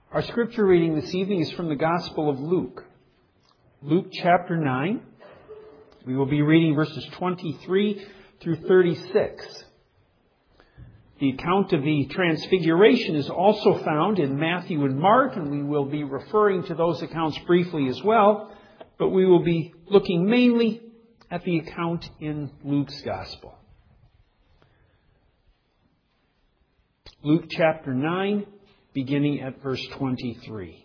Our scripture reading this evening is from the Gospel of Luke. Luke chapter 9. We will be reading verses 23 through 36. The account of the Transfiguration is also found in Matthew and Mark, and we will be referring to those accounts briefly as well, but we will be looking mainly at the account in Luke's Gospel. Luke chapter 9, beginning at verse 23.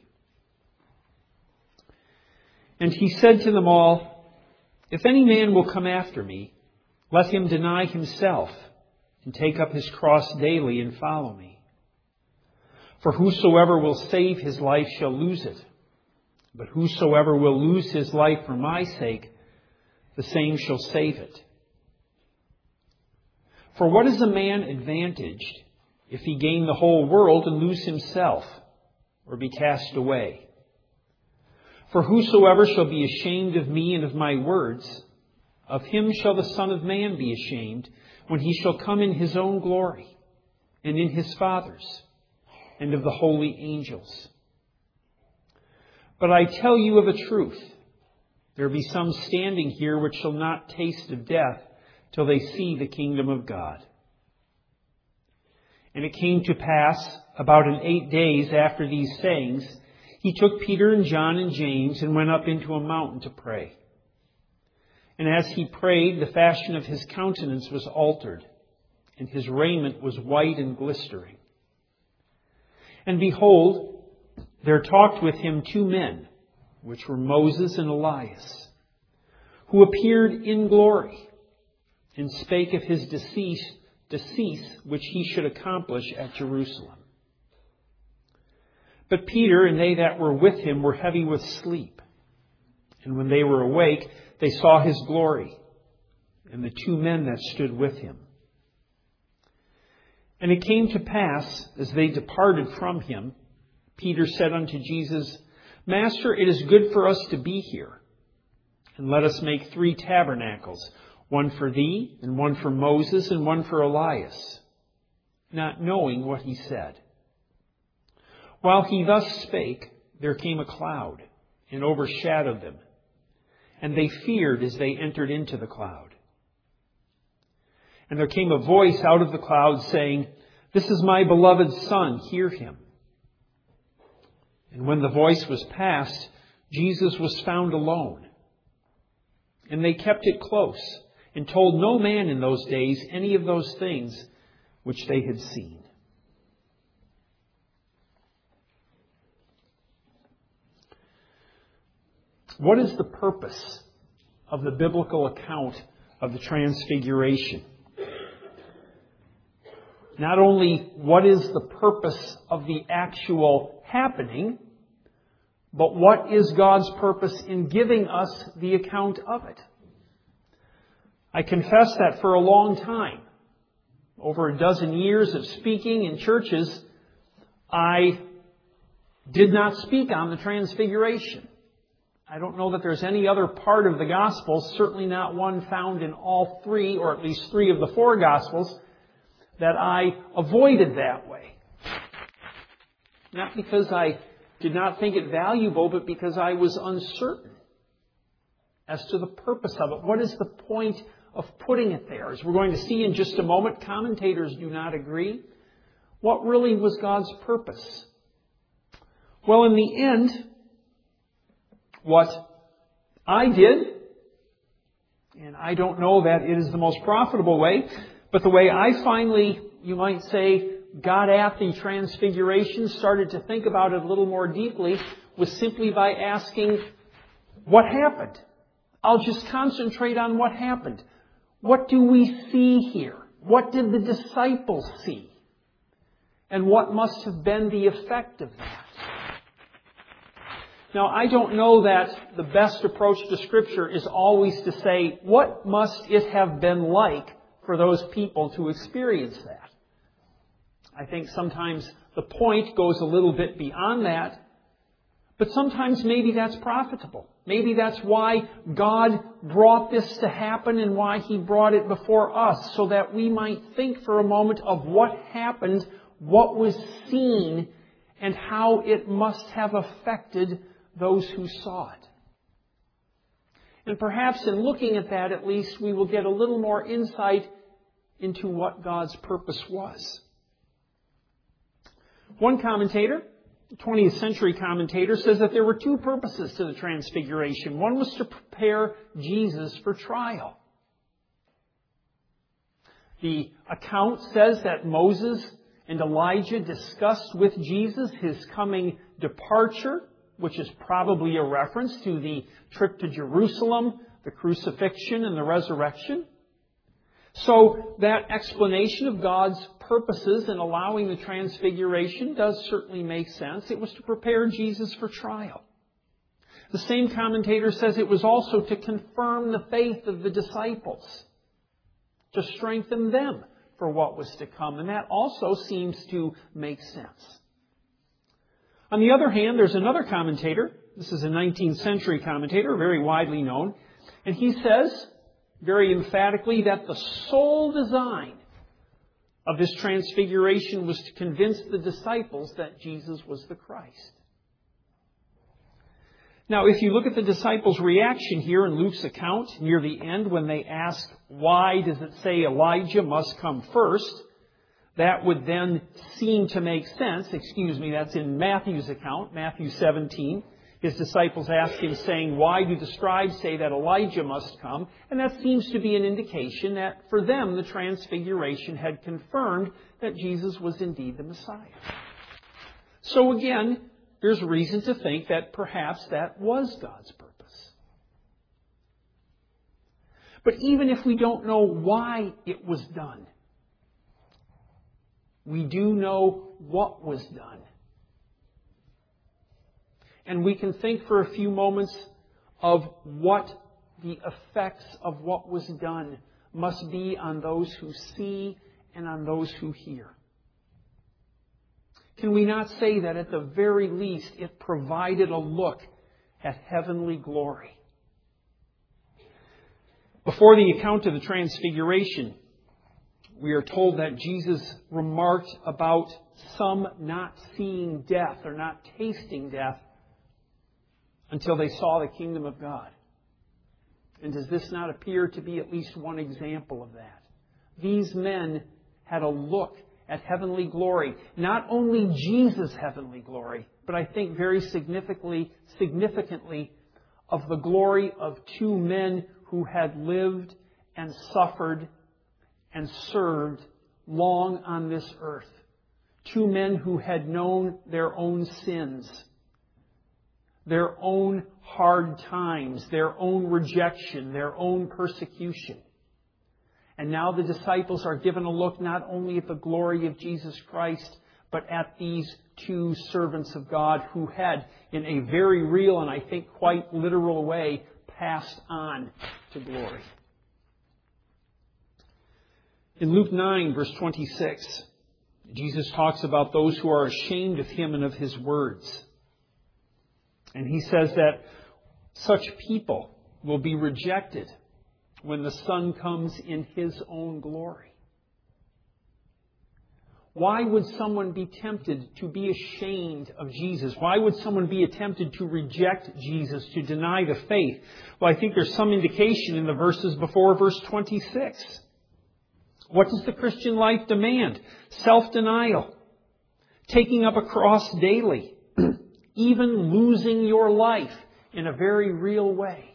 And he said to them all, "If any man will come after me, let him deny himself and take up his cross daily and follow me. For whosoever will save his life shall lose it. But whosoever will lose his life for my sake, the same shall save it. For what is a man advantaged if he gain the whole world and lose himself, or be cast away? For whosoever shall be ashamed of me and of my words, of him shall the Son of Man be ashamed, when he shall come in his own glory, and in his Father's, and of the holy angels. But I tell you of a truth, there be some standing here which shall not taste of death till they see the kingdom of God." And it came to pass, about 8 days after these sayings, he took Peter and John and James and went up into a mountain to pray. And as he prayed, the fashion of his countenance was altered, and his raiment was white and glistering. And behold, there talked with him 2 men, which were Moses and Elias, who appeared in glory, and spake of his decease which he should accomplish at Jerusalem. But Peter and they that were with him were heavy with sleep. And when they were awake, they saw his glory, and the 2 men that stood with him. And it came to pass, as they departed from him, Peter said unto Jesus, "Master, it is good for us to be here. And let us make 3 tabernacles, one for thee, and one for Moses, and one for Elias," not knowing what he said. While he thus spake, there came a cloud, and overshadowed them, and they feared as they entered into the cloud. And there came a voice out of the cloud, saying, "This is my beloved Son, hear him." And when the voice was past, Jesus was found alone. And they kept it close, and told no man in those days any of those things which they had seen. What is the purpose of the biblical account of the Transfiguration? Not only what is the purpose of the actual happening, but what is God's purpose in giving us the account of it? I confess that for a long time, over a dozen years of speaking in churches, I did not speak on the Transfiguration. I don't know that there's any other part of the Gospel, certainly not one found in all 3, or at least 3 of the 4 Gospels, that I avoided that way. Not because I did not think it valuable, but because I was uncertain as to the purpose of it. What is the point of putting it there? As we're going to see in just a moment, commentators do not agree. What really was God's purpose? Well, in the end, what I did, and I don't know that it is the most profitable way, but the way I finally, you might say, got at the Transfiguration, started to think about it a little more deeply, was simply by asking, what happened? I'll just concentrate on what happened. What do we see here? What did the disciples see? And what must have been the effect of that? Now, I don't know that the best approach to Scripture is always to say, what must it have been like for those people to experience that? I think sometimes the point goes a little bit beyond that, but sometimes maybe that's profitable. Maybe that's why God brought this to happen and why He brought it before us, so that we might think for a moment of what happened, what was seen, and how it must have affected those who saw it. And perhaps in looking at that, at least, we will get a little more insight into what God's purpose was. One commentator, a 20th century commentator, says that there were two purposes to the Transfiguration. One was to prepare Jesus for trial. The account says that Moses and Elijah discussed with Jesus his coming departure, which is probably a reference to the trip to Jerusalem, the crucifixion, and the resurrection. So that explanation of God's purposes in allowing the Transfiguration does certainly make sense. It was to prepare Jesus for trial. The same commentator says it was also to confirm the faith of the disciples, to strengthen them for what was to come. And that also seems to make sense. On the other hand, there's another commentator. This is a 19th century commentator, very widely known. And he says, very emphatically, that the sole design of this Transfiguration was to convince the disciples that Jesus was the Christ. Now, if you look at the disciples' reaction here in Luke's account near the end when they ask, why does it say Elijah must come first? That would then seem to make sense. That's in Matthew's account, Matthew 17. His disciples ask him, saying, why do the scribes say that Elijah must come? And that seems to be an indication that for them the Transfiguration had confirmed that Jesus was indeed the Messiah. So again, there's reason to think that perhaps that was God's purpose. But even if we don't know why it was done, we do know what was done. And we can think for a few moments of what the effects of what was done must be on those who see and on those who hear. Can we not say that at the very least it provided a look at heavenly glory? Before the account of the Transfiguration, we are told that Jesus remarked about some not seeing death or not tasting death until they saw the kingdom of God. And does this not appear to be at least one example of that? These men had a look at heavenly glory. Not only Jesus' heavenly glory, but I think very significantly of the glory of two men who had lived and suffered and served long on this earth. Two men who had known their own sins, their own hard times, their own rejection, their own persecution. And now the disciples are given a look not only at the glory of Jesus Christ, but at these two servants of God who had, in a very real and I think quite literal way, passed on to glory. In Luke 9, verse 26, Jesus talks about those who are ashamed of Him and of His words. And He says that such people will be rejected when the Son comes in His own glory. Why would someone be tempted to be ashamed of Jesus? Why would someone be tempted to reject Jesus, to deny the faith? Well, I think there's some indication in the verses before verse 26. What does the Christian life demand? Self-denial, taking up a cross daily, even losing your life in a very real way.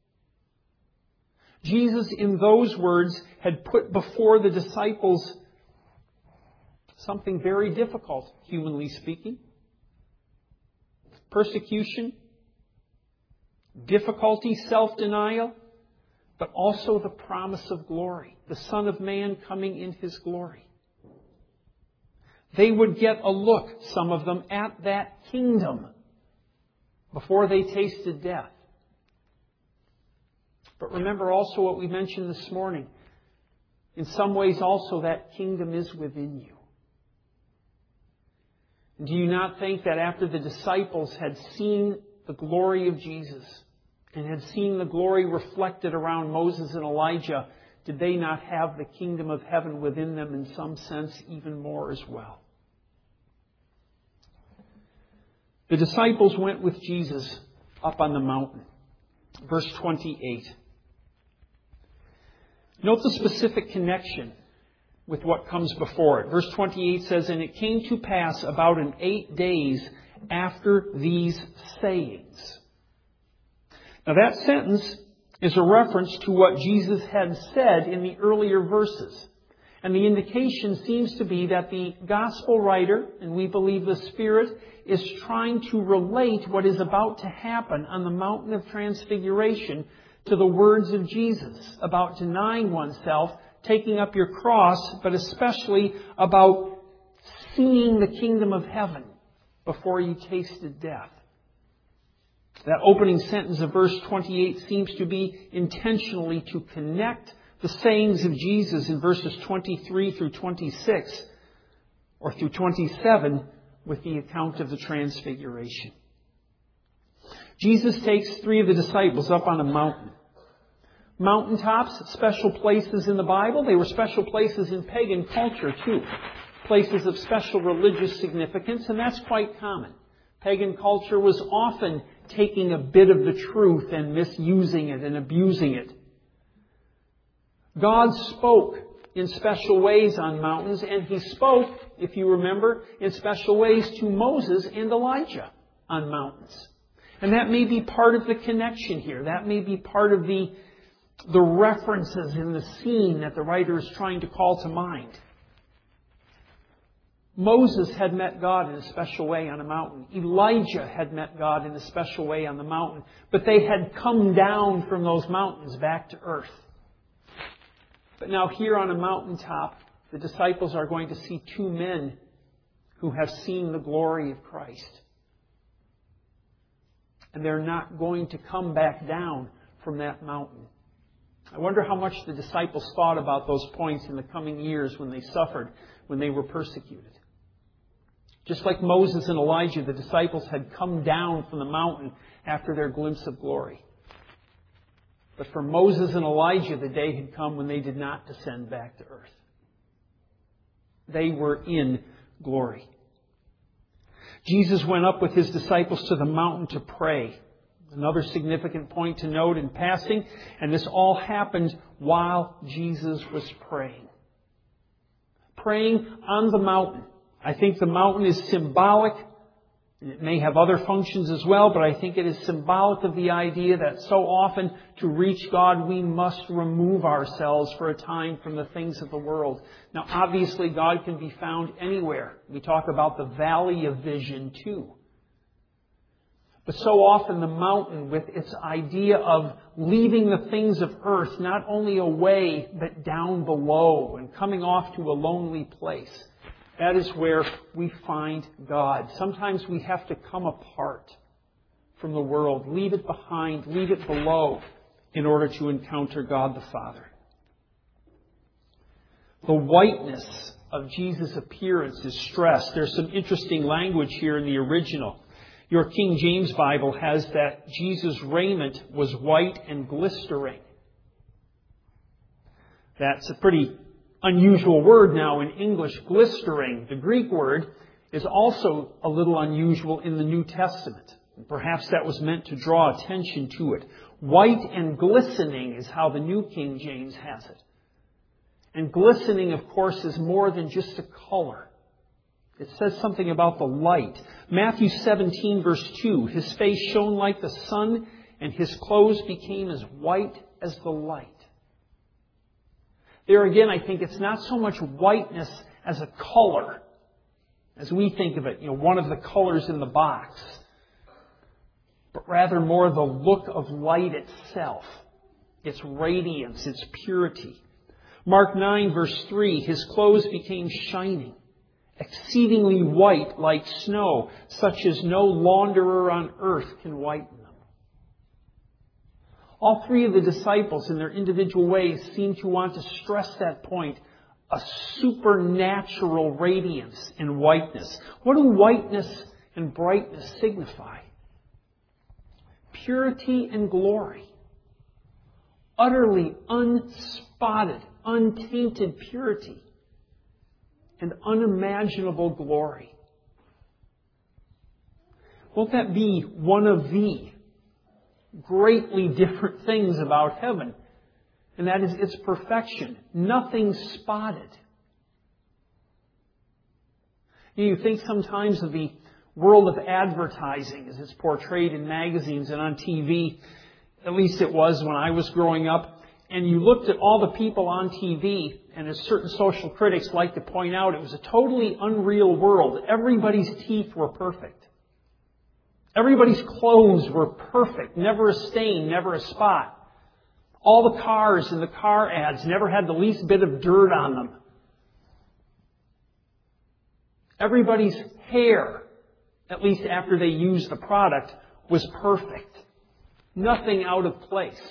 Jesus, in those words, had put before the disciples something very difficult, humanly speaking. Persecution, difficulty, self-denial, but also the promise of glory, the Son of Man coming in His glory. They would get a look, some of them, at that kingdom before they tasted death. But remember also what we mentioned this morning. In some ways also that kingdom is within you. Do you not think that after the disciples had seen the glory of Jesus and had seen the glory reflected around Moses and Elijah, did they not have the kingdom of heaven within them in some sense even more as well? The disciples went with Jesus up on the mountain. Verse 28. Note the specific connection with what comes before it. Verse 28 says, "And it came to pass about 8 days after these sayings." Now that sentence is a reference to what Jesus had said in the earlier verses. And the indication seems to be that the gospel writer, and we believe the Spirit, is trying to relate what is about to happen on the mountain of transfiguration to the words of Jesus about denying oneself, taking up your cross, but especially about seeing the kingdom of heaven before you tasted death. That opening sentence of verse 28 seems to be intentionally to connect the sayings of Jesus in verses 23 through 26 or through 27 with the account of the transfiguration. Jesus takes 3 of the disciples up on a mountain. Mountaintops, special places in the Bible. They were special places in pagan culture too. Places of special religious significance, and that's quite common. Pagan culture was often taking a bit of the truth and misusing it and abusing it. God spoke in special ways on mountains, and He spoke, if you remember, in special ways to Moses and Elijah on mountains. And that may be part of the connection here. That may be part of the references in the scene that the writer is trying to call to mind. Moses had met God in a special way on a mountain. Elijah had met God in a special way on the mountain. But they had come down from those mountains back to earth. But now here on a mountaintop, the disciples are going to see 2 men who have seen the glory of Christ. And they're not going to come back down from that mountain. I wonder how much the disciples thought about those points in the coming years when they suffered, when they were persecuted. Just like Moses and Elijah, the disciples had come down from the mountain after their glimpse of glory. But for Moses and Elijah, the day had come when they did not descend back to earth. They were in glory. Jesus went up with His disciples to the mountain to pray. Another significant point to note in passing, and this all happened while Jesus was praying. Praying on the mountain. I think the mountain is symbolic. It may have other functions as well, but I think it is symbolic of the idea that so often to reach God, we must remove ourselves for a time from the things of the world. Now, obviously, God can be found anywhere. We talk about the valley of vision, too. But so often the mountain, with its idea of leaving the things of earth, not only away, but down below and coming off to a lonely place. That is where we find God. Sometimes we have to come apart from the world, leave it behind, leave it below, in order to encounter God the Father. The whiteness of Jesus' appearance is stressed. There's some interesting language here in the original. Your King James Bible has that Jesus' raiment was white and glistering. That's a pretty unusual word now in English, glistering. The Greek word is also a little unusual in the New Testament. Perhaps that was meant to draw attention to it. White and glistening is how the New King James has it. And glistening, of course, is more than just a color. It says something about the light. Matthew 17, verse 2, His face shone like the sun, and His clothes became as white as the light. There again, I think it's not so much whiteness as a color, as we think of it, one of the colors in the box, but rather more the look of light itself, its radiance, its purity. Mark 9, verse 3, His clothes became shining, exceedingly white like snow, such as no launderer on earth can whiten them. All 3 of the disciples in their individual ways seem to want to stress that point, a supernatural radiance and whiteness. What do whiteness and brightness signify? Purity and glory. Utterly unspotted, untainted purity and unimaginable glory. Won't that be one of the greatly different things about heaven? And that is its perfection. Nothing spotted. You think sometimes of the world of advertising as it's portrayed in magazines and on TV. At least it was when I was growing up. And you looked at all the people on TV, and as certain social critics like to point out, it was a totally unreal world. Everybody's teeth were perfect. Everybody's clothes were perfect. Never a stain, never a spot. All the cars in the car ads never had the least bit of dirt on them. Everybody's hair, at least after they used the product, was perfect. Nothing out of place.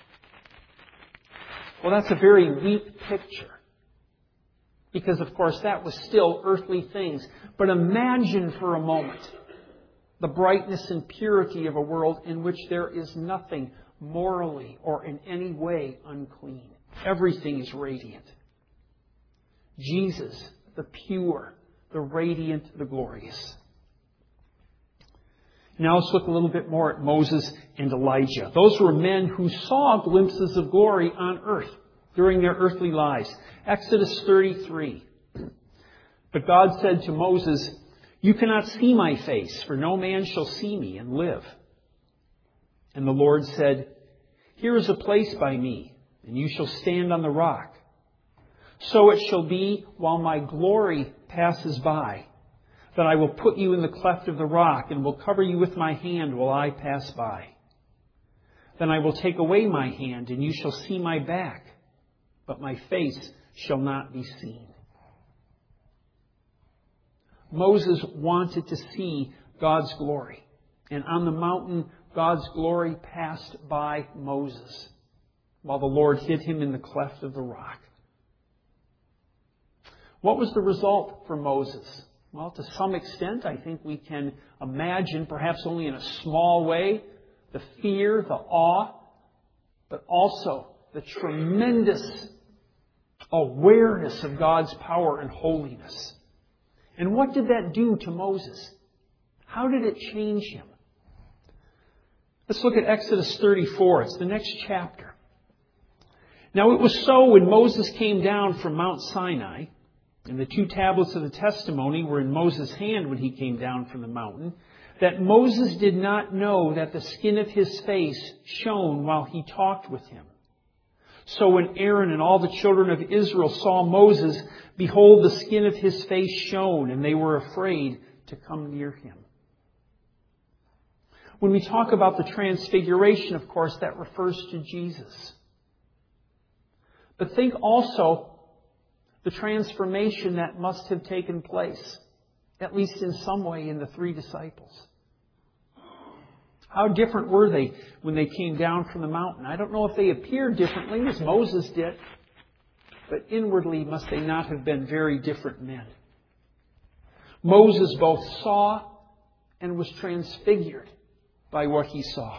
Well, that's a very weak picture. Because, of course, that was still earthly things. But imagine for a moment the brightness and purity of a world in which there is nothing morally or in any way unclean. Everything is radiant. Jesus, the pure, the radiant, the glorious. Now let's look a little bit more at Moses and Elijah. Those were men who saw glimpses of glory on earth during their earthly lives. Exodus 33. But God said to Moses, "You cannot see my face, for no man shall see me and live." And the Lord said, "Here is a place by me, and you shall stand on the rock. So it shall be while my glory passes by, that I will put you in the cleft of the rock and will cover you with my hand while I pass by. Then I will take away my hand and you shall see my back, but my face shall not be seen." Moses wanted to see God's glory. And on the mountain, God's glory passed by Moses, while the Lord hid him in the cleft of the rock. What was the result for Moses? Well, to some extent, I think we can imagine, perhaps only in a small way, the fear, the awe, but also the tremendous awareness of God's power and holiness. And what did that do to Moses? How did it change him? Let's look at Exodus 34. It's the next chapter. Now it was so when Moses came down from Mount Sinai, and the 2 tablets of the testimony were in Moses' hand when he came down from the mountain, that Moses did not know that the skin of his face shone while he talked with him. So when Aaron and all the children of Israel saw Moses, behold, the skin of his face shone, and they were afraid to come near him. When we talk about the transfiguration, of course, that refers to Jesus. But think also the transformation that must have taken place, at least in some way, in the 3 disciples. How different were they when they came down from the mountain? I don't know if they appeared differently as Moses did, but inwardly must they not have been very different men. Moses both saw and was transfigured by what he saw.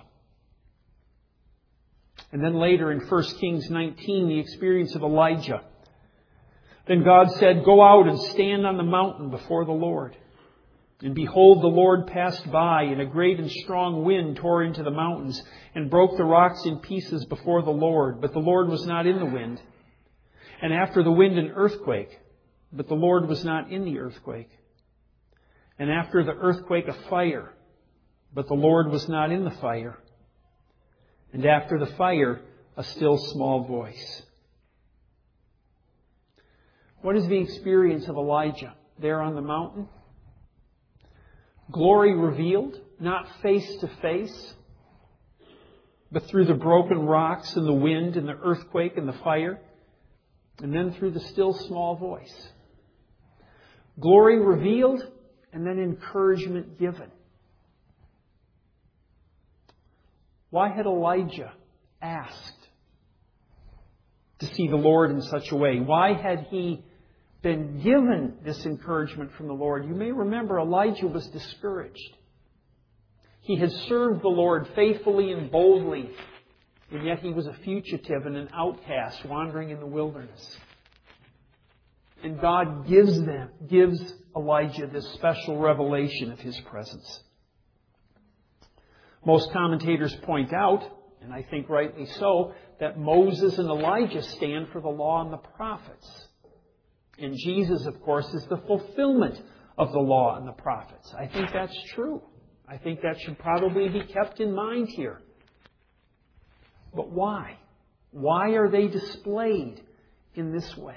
And then later in 1 Kings 19, the experience of Elijah. Then God said, "Go out and stand on the mountain before the Lord." And behold, the Lord passed by, and a great and strong wind tore into the mountains and broke the rocks in pieces before the Lord. But the Lord was not in the wind. And after the wind, an earthquake. But the Lord was not in the earthquake. And after the earthquake, a fire. But the Lord was not in the fire. And after the fire, a still small voice. What is the experience of Elijah there on the mountain? Glory revealed, not face to face, but through the broken rocks and the wind and the earthquake and the fire, and then through the still small voice. Glory revealed, and then encouragement given. Why had Elijah asked to see the Lord in such a way? Why had he been given this encouragement from the Lord? You may remember Elijah was discouraged. He had served the Lord faithfully and boldly, and yet he was a fugitive and an outcast wandering in the wilderness. And God gives Elijah this special revelation of his presence. Most commentators point out, and I think rightly so, that Moses and Elijah stand for the law and the prophets. And Jesus, of course, is the fulfillment of the law and the prophets. I think that's true. I think that should probably be kept in mind here. But why? Why are they displayed in this way?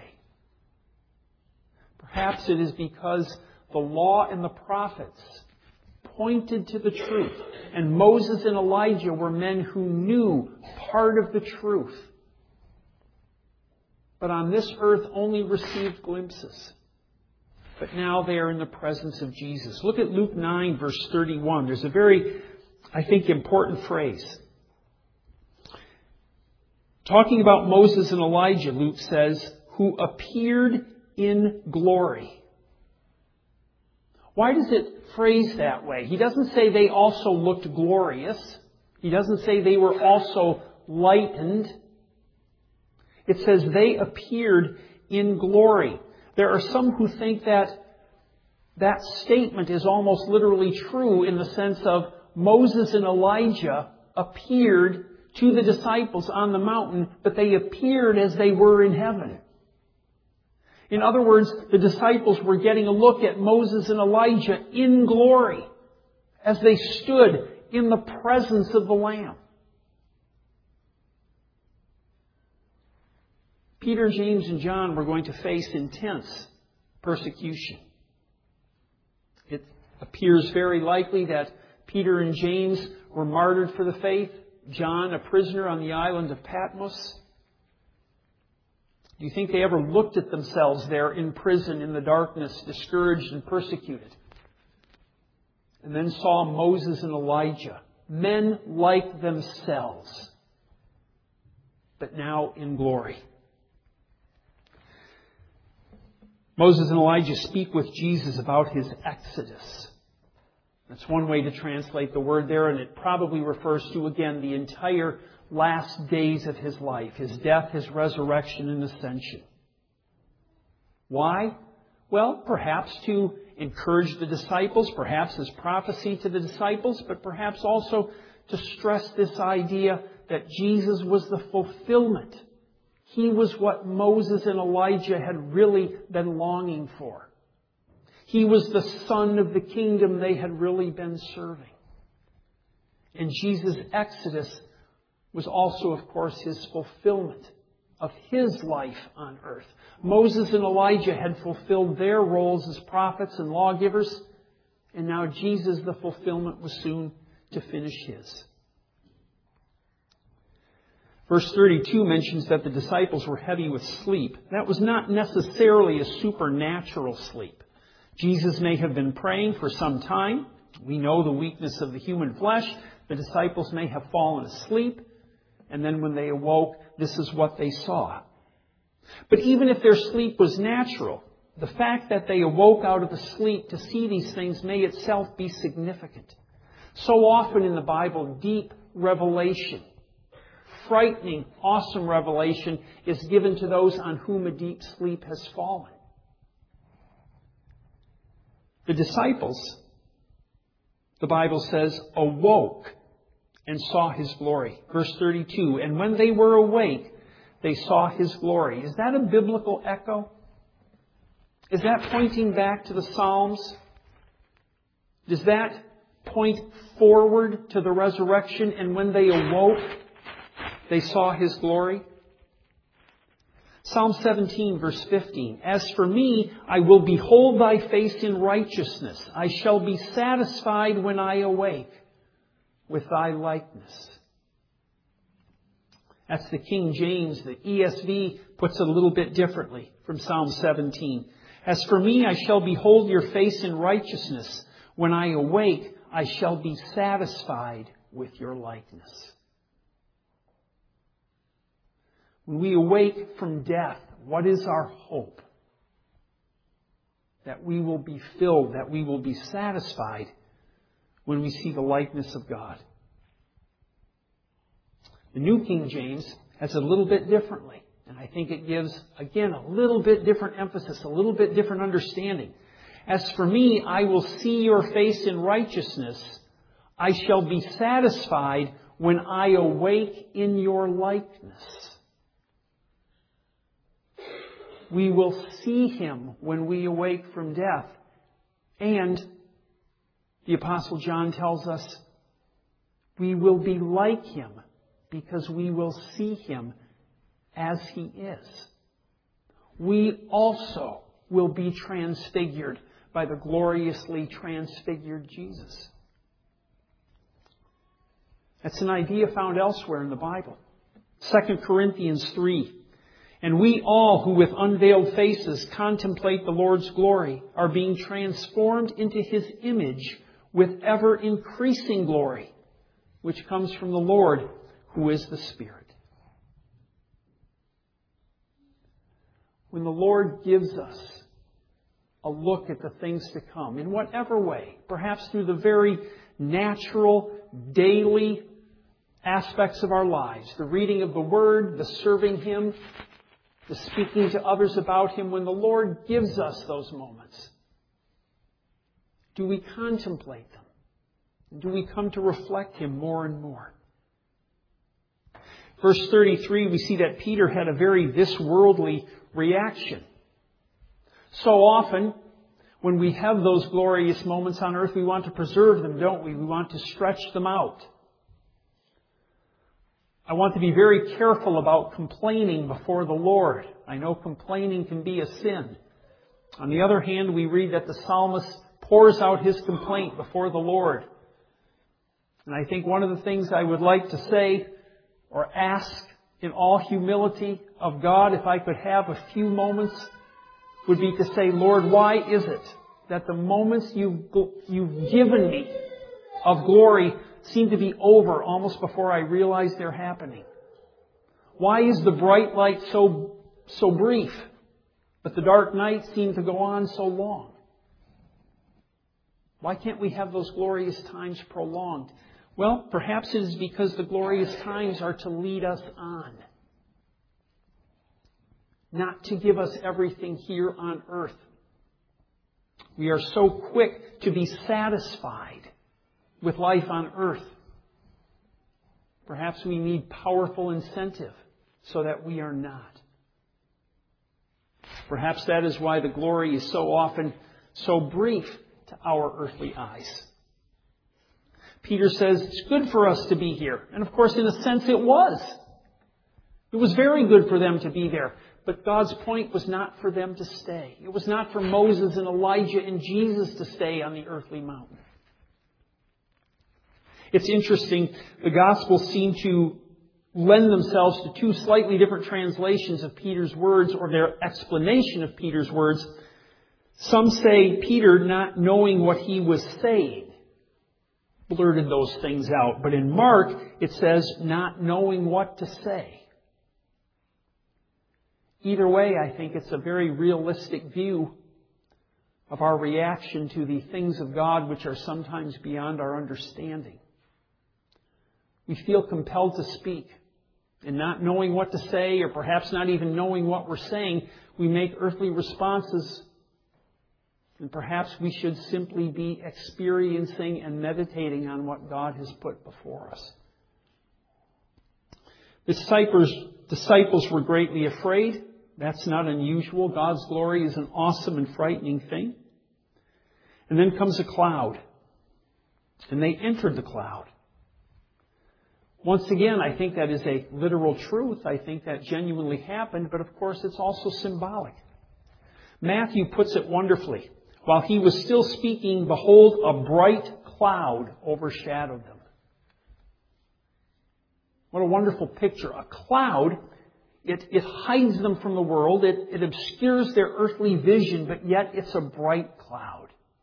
Perhaps it is because the law and the prophets pointed to the truth. And Moses and Elijah were men who knew part of the truth, but on this earth only received glimpses. But now they are in the presence of Jesus. Look at Luke 9, verse 31. There's a very, I think, important phrase. Talking about Moses and Elijah, Luke says, who appeared in glory. Why does it phrase that way? He doesn't say they also looked glorious. He doesn't say they were also lightened. It says they appeared in glory. There are some who think that that statement is almost literally true in the sense of Moses and Elijah appeared to the disciples on the mountain, but they appeared as they were in heaven. In other words, the disciples were getting a look at Moses and Elijah in glory as they stood in the presence of the Lamb. Peter, James, and John were going to face intense persecution. It appears very likely that Peter and James were martyred for the faith. John, a prisoner on the island of Patmos. Do you think they ever looked at themselves there in prison in the darkness, discouraged and persecuted? And then saw Moses and Elijah, men like themselves, but now in glory. Moses and Elijah speak with Jesus about his exodus. That's one way to translate the word there, and it probably refers to, again, the entire last days of his life, his death, his resurrection, and ascension. Why? Well, perhaps to encourage the disciples, perhaps as prophecy to the disciples, but perhaps also to stress this idea that Jesus was the fulfillment. He was what Moses and Elijah had really been longing for. He was the Son of the kingdom they had really been serving. And Jesus' exodus was also, of course, his fulfillment of his life on earth. Moses and Elijah had fulfilled their roles as prophets and lawgivers, and now Jesus, the fulfillment, was soon to finish his. Verse 32 mentions that the disciples were heavy with sleep. That was not necessarily a supernatural sleep. Jesus may have been praying for some time. We know the weakness of the human flesh. The disciples may have fallen asleep. And then when they awoke, this is what they saw. But even if their sleep was natural, the fact that they awoke out of the sleep to see these things may itself be significant. So often in the Bible, deep revelation, frightening, awesome revelation is given to those on whom a deep sleep has fallen. The disciples, the Bible says, awoke and saw his glory. Verse 32, and when they were awake, they saw his glory. Is that a biblical echo? Is that pointing back to the Psalms? Does that point forward to the resurrection, and when they awoke, they saw his glory? Psalm 17, verse 15. As for me, I will behold thy face in righteousness. I shall be satisfied when I awake with thy likeness. That's the King James. The ESV puts it a little bit differently from Psalm 17. As for me, I shall behold your face in righteousness. When I awake, I shall be satisfied with your likeness. When we awake from death, what is our hope? That we will be filled, that we will be satisfied when we see the likeness of God. The New King James has it a little bit differently. And I think it gives, again, a little bit different emphasis, a little bit different understanding. As for me, I will see your face in righteousness. I shall be satisfied when I awake in your likeness. We will see him when we awake from death. And the Apostle John tells us we will be like him because we will see him as he is. We also will be transfigured by the gloriously transfigured Jesus. That's an idea found elsewhere in the Bible. 2 Corinthians 3. And we all who with unveiled faces contemplate the Lord's glory are being transformed into his image with ever increasing glory, which comes from the Lord, who is the Spirit. When the Lord gives us a look at the things to come, in whatever way, perhaps through the very natural, daily aspects of our lives, the reading of the Word, the serving him, the speaking to others about him, when the Lord gives us those moments, do we contemplate them? Do we come to reflect him more and more? Verse 33, we see that Peter had a very this-worldly reaction. So often, when we have those glorious moments on earth, we want to preserve them, don't we? We want to stretch them out. I want to be very careful about complaining before the Lord. I know complaining can be a sin. On the other hand, we read that the psalmist pours out his complaint before the Lord. And I think one of the things I would like to say or ask in all humility of God, if I could have a few moments, would be to say, Lord, why is it that the moments you've given me of glory seem to be over almost before I realize they're happening? Why is the bright light so brief, but the dark night seems to go on so long? Why can't we have those glorious times prolonged? Well, perhaps it is because the glorious times are to lead us on, not to give us everything here on earth. We are so quick to be satisfied with life on earth. Perhaps we need powerful incentive so that we are not. Perhaps that is why the glory is so often so brief to our earthly eyes. Peter says it's good for us to be here. And of course, in a sense, it was. It was very good for them to be there. But God's point was not for them to stay. It was not for Moses and Elijah and Jesus to stay on the earthly mountain. It's interesting, the Gospels seem to lend themselves to two slightly different translations of Peter's words, or their explanation of Peter's words. Some say Peter, not knowing what he was saying, blurted those things out. But in Mark, it says, not knowing what to say. Either way, I think it's a very realistic view of our reaction to the things of God which are sometimes beyond our understanding. We feel compelled to speak. And not knowing what to say, or perhaps not even knowing what we're saying, we make earthly responses. And perhaps we should simply be experiencing and meditating on what God has put before us. The disciples were greatly afraid. That's not unusual. God's glory is an awesome and frightening thing. And then comes a cloud. And they entered the cloud. Once again, I think that is a literal truth. I think that genuinely happened, but of course it's also symbolic. Matthew puts it wonderfully. While he was still speaking, behold, a bright cloud overshadowed them. What a wonderful picture. A cloud, it hides them from the world. It obscures their earthly vision, but yet it's a bright cloud.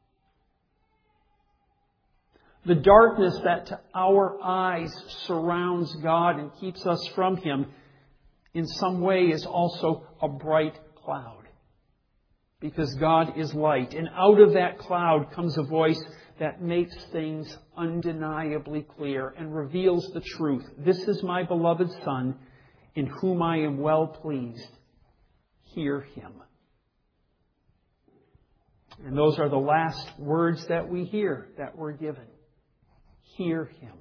The darkness that to our eyes surrounds God and keeps us from him in some way is also a bright cloud. Because God is light. And out of that cloud comes a voice that makes things undeniably clear and reveals the truth. This is my beloved Son, in whom I am well pleased. Hear him. And those are the last words that we hear, that were given. hear Him.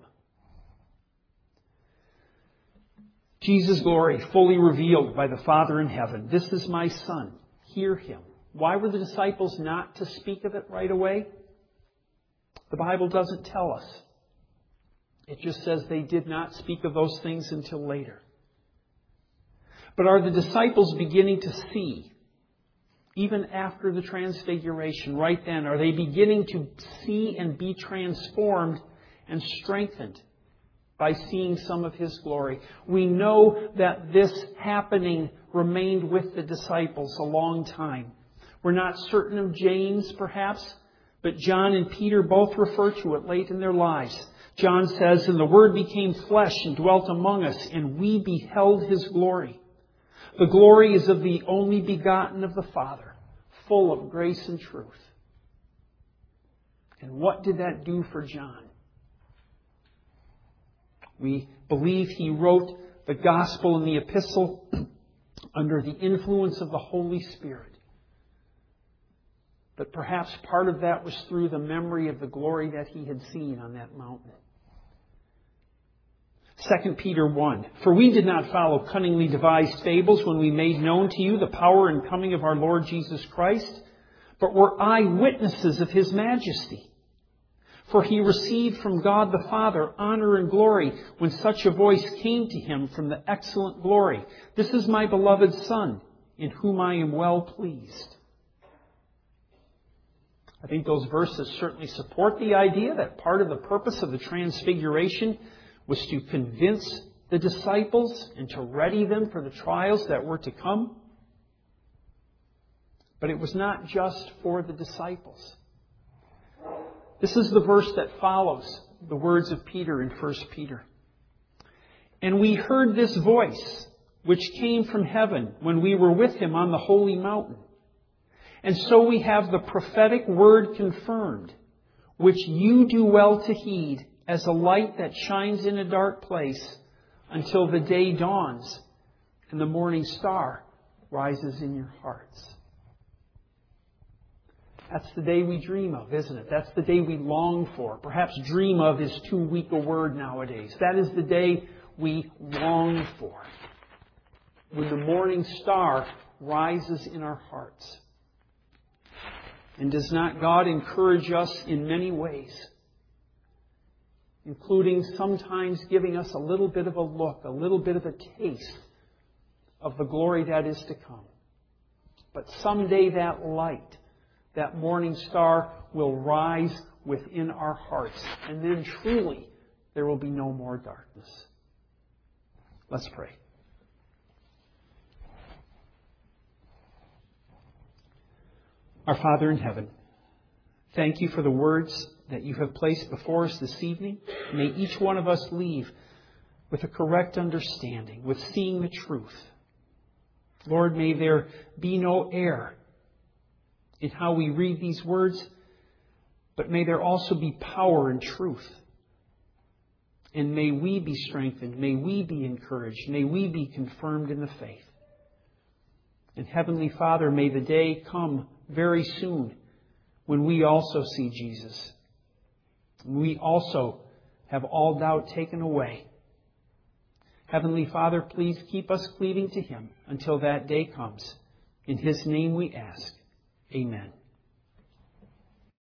Jesus' glory fully revealed by the Father in heaven. This is my Son. Hear Him. Why were the disciples not to speak of it right away? The Bible doesn't tell us. It just says they did not speak of those things until later. But are the disciples beginning to see, even after the transfiguration, right then, are they beginning to see and be transformed and strengthened by seeing some of His glory? We know that this happening remained with the disciples a long time. We're not certain of James, perhaps, but John and Peter both refer to it late in their lives. John says, "And the Word became flesh and dwelt among us, and we beheld His glory. The glory is of the only begotten of the Father, full of grace and truth." And what did that do for John? We believe he wrote the gospel and the epistle under the influence of the Holy Spirit. But perhaps part of that was through the memory of the glory that he had seen on that mountain. 2 Peter 1. "For we did not follow cunningly devised fables when we made known to you the power and coming of our Lord Jesus Christ, but were eyewitnesses of His majesty. For He received from God the Father honor and glory when such a voice came to Him from the excellent glory. This is my beloved Son, in whom I am well pleased." I think those verses certainly support the idea that part of the purpose of the Transfiguration was to convince the disciples and to ready them for the trials that were to come. But it was not just for the disciples. This is the verse that follows the words of Peter in 1 Peter. "And we heard this voice, which came from heaven when we were with Him on the holy mountain. And so we have the prophetic word confirmed, which you do well to heed, as a light that shines in a dark place until the day dawns and the morning star rises in your hearts." That's the day we dream of, isn't it? That's the day we long for. Perhaps dream of is too weak a word nowadays. That is the day we long for, when the morning star rises in our hearts. And does not God encourage us in many ways, including sometimes giving us a little bit of a look, a little bit of a taste of the glory that is to come? But someday that light, that morning star, will rise within our hearts. And then truly there will be no more darkness. Let's pray. Our Father in heaven, thank You for the words that You have placed before us this evening. May each one of us leave with a correct understanding, with seeing the truth. Lord, may there be no error in how we read these words, but may there also be power and truth. And may we be strengthened, may we be encouraged, may we be confirmed in the faith. And Heavenly Father, may the day come very soon when we also see Jesus. We also have all doubt taken away. Heavenly Father, please keep us cleaving to Him until that day comes. In His name we ask. Amen.